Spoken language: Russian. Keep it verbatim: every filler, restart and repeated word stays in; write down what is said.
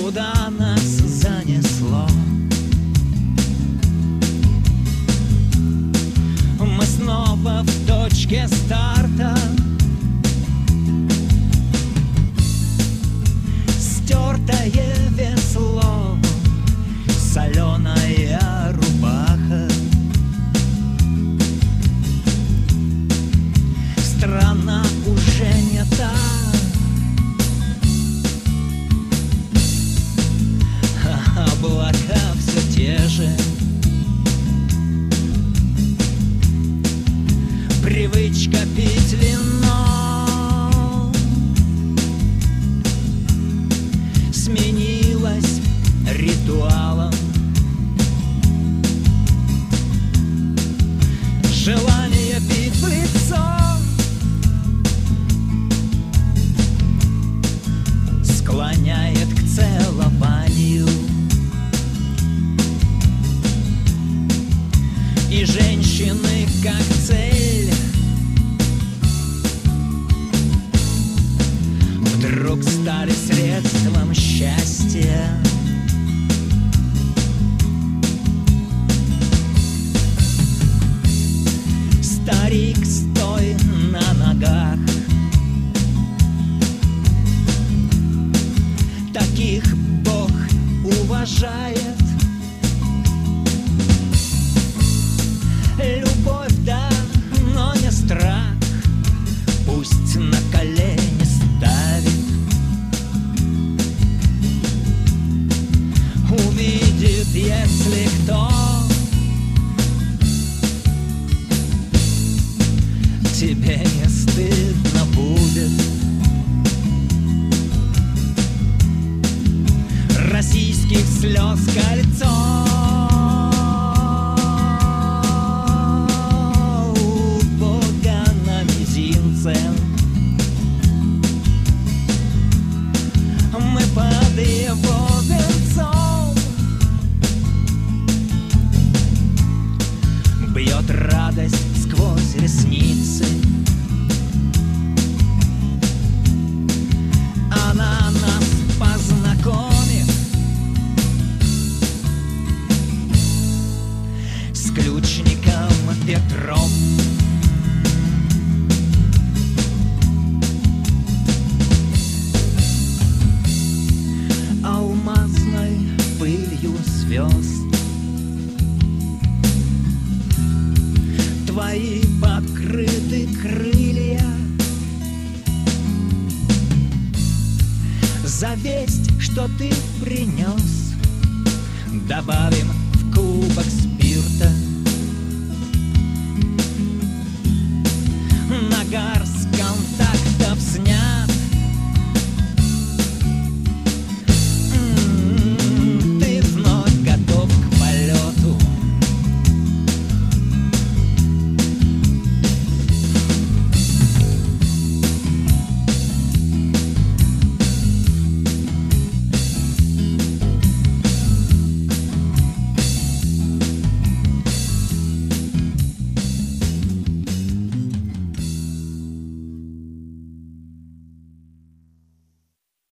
куда нас занесло. Мы снова в точке старта. Стертое весло, соленая рубаха. Страна уже не та. Облака все те же. Привычка пить вино сменилась ритуалом. Желание пить в лицо склоняет к целованию. И женщины как цель вдруг стали средством счастья. Старик, стой на ногах. Таких Бог уважает. Любовь, да, но не страх. Пусть на колени ставит. Увидит, если кто. Тебе не стыдно будет. Российских слез кольцо. У Бога на мизинце. Мы под его венцом. Бьет радость сквозь ресницы. Она нас познакомит с ключником Петром. Алмазной пылью звезд твои покрыты крылья. За весть, что ты принес, добавим в кубок спирта.